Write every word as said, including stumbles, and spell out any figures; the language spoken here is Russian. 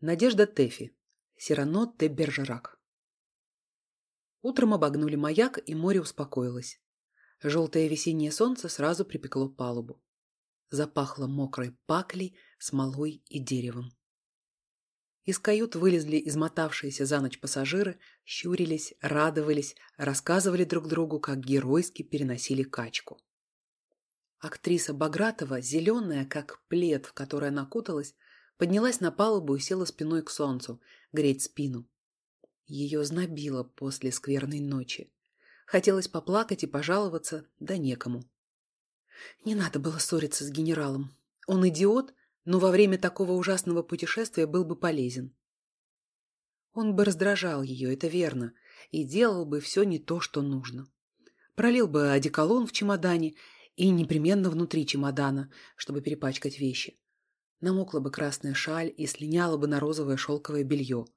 Надежда Тэфи. Сирано де Бержерак. Утром обогнули маяк, и море успокоилось. Желтое весеннее солнце сразу припекло палубу. Запахло мокрой паклей, смолой и деревом. Из кают вылезли измотавшиеся за ночь пассажиры, щурились, радовались, рассказывали друг другу, как геройски переносили качку. Актриса Багратова, зеленая, как плед, в который она куталась, поднялась на палубу и села спиной к солнцу, греть спину. Ее знобило после скверной ночи. Хотелось поплакать и пожаловаться, да некому. Не надо было ссориться с генералом. Он идиот, но во время такого ужасного путешествия был бы полезен. Он бы раздражал ее, это верно, и делал бы все не то, что нужно. Пролил бы одеколон в чемодане и непременно внутри чемодана, чтобы перепачкать вещи. Намокла бы красная шаль и слиняла бы на розовое шелковое белье.